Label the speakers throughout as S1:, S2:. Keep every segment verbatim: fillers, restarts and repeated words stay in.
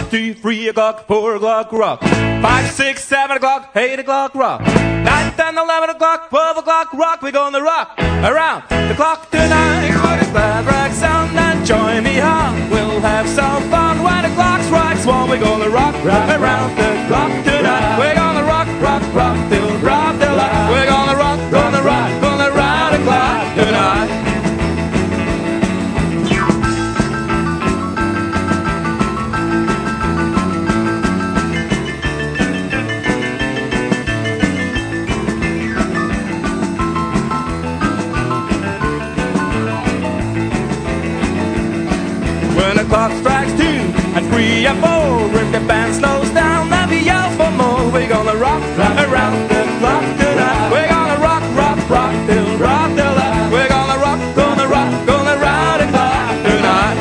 S1: o'clock, two, three o'clock, four o'clock, rock. Five, six, seven o'clock, eight o'clock, rock. Nine, ten, eleven o'clock, twelve o'clock, rock. We're gonna rock around the clock tonight. With a glad rock sound and join me on. We'll have some fun when the clock strikes one. We're gonna rock, rock around the clock tonight. We're gonna rock, rock, rock till broad daylight. We're gonna rock, gonna rock, gonna round the clock tonight. When the clock strikes two and three and four, if the band slows down, then we yell for more. We're gonna rock, rock around the clock tonight. We're gonna rock, rock, rock till rock till light. We're gonna rock, gonna rock, gonna round the clock tonight.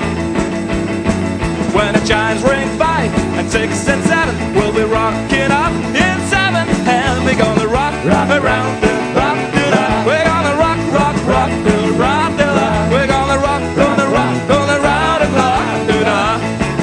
S1: When the chimes ring five and six and seven, we'll be rocking up in seven, and we're gonna rock, rock around the clock tonight. We're gonna rock, rock, rock till rock till light. We're gonna rock, gonna rock, gonna round the clock tonight.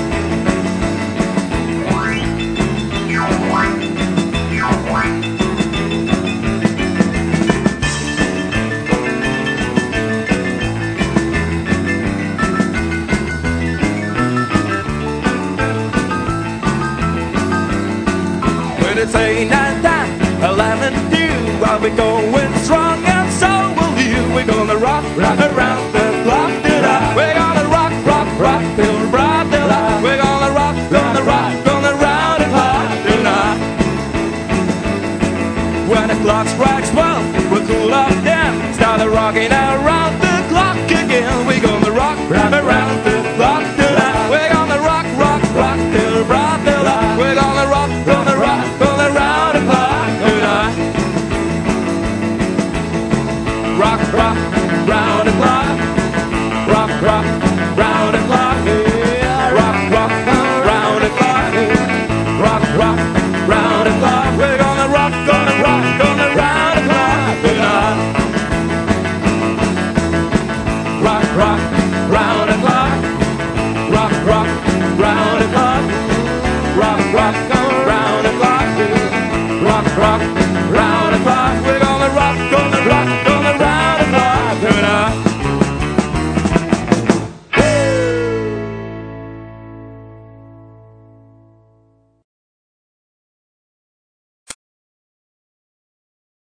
S1: When it's eight, nine, ten, eleven, two, I'll be going strong and so will you. We're gonna rock, rock around the clock tonight. We're gonna rock, rock, rock till broad daylight. We're gonna rock, gonna rock, gonna round the clock tonight. When the clock strikes twelve, we'll cool off then. Start rocking around the clock again. We're gonna rock, rock around the clock tonight. We're gonna rock, rock, rock till broad daylight. We're gonna rock, gonna rock, gonna round the clock tonight. Rock, rock, round the clock. Rock, rock, round the clock. Yeah. Rock, rock, round the clock. Rock, rock, round the clock. We're gonna rock, gonna rock, gonna round the clock tonight. Rock, rock, round the clock.